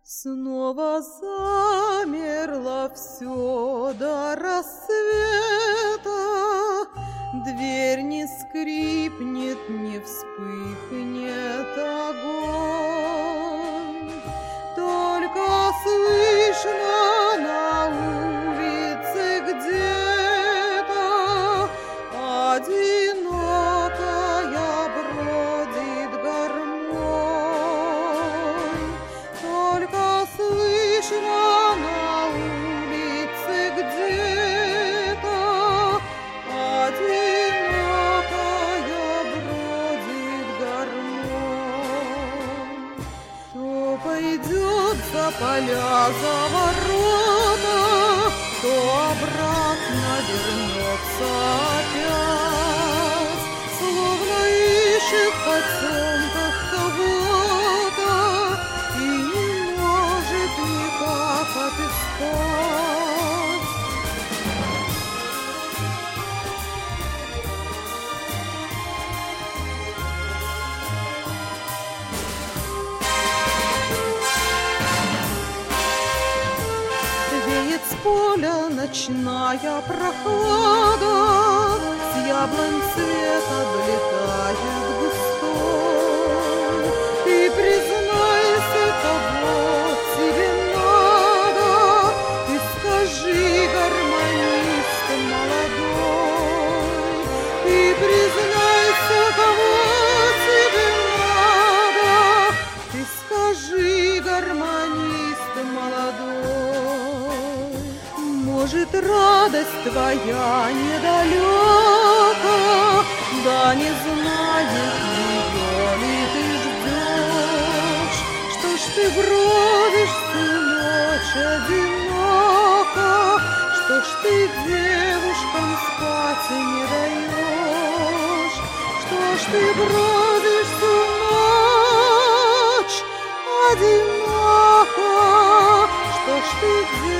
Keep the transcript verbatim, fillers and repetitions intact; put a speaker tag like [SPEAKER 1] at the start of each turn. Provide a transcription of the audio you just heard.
[SPEAKER 1] Снова замерло все до рассвета, дверь не скрипнет, не вспыхнет огонь. Только слышно на улице где-то одинокая бродит гармонь. Только слышно на улице где-то одинокая бродит гармонь. То пойдет за поля, за ворота, то обратно вернется опять, словно ищет в потемках кого-то и не может никак отыскать. Веет с поля ночная прохлада, с яблонь цвет облетает густой. Ты признайся, кого тебе надо, ты скажи, гармонист молодой. Ты признайся, кого тебе надо, ты скажи, гармонист молодой. Может, радость твоя недалека, да не знает ее ли ты ждешь. Что ж ты бродишь всю ночь одиноко, что ж ты девушкам спать не даешь. Что ж ты бродишь всю ночь одиноко, что ж ты девушкам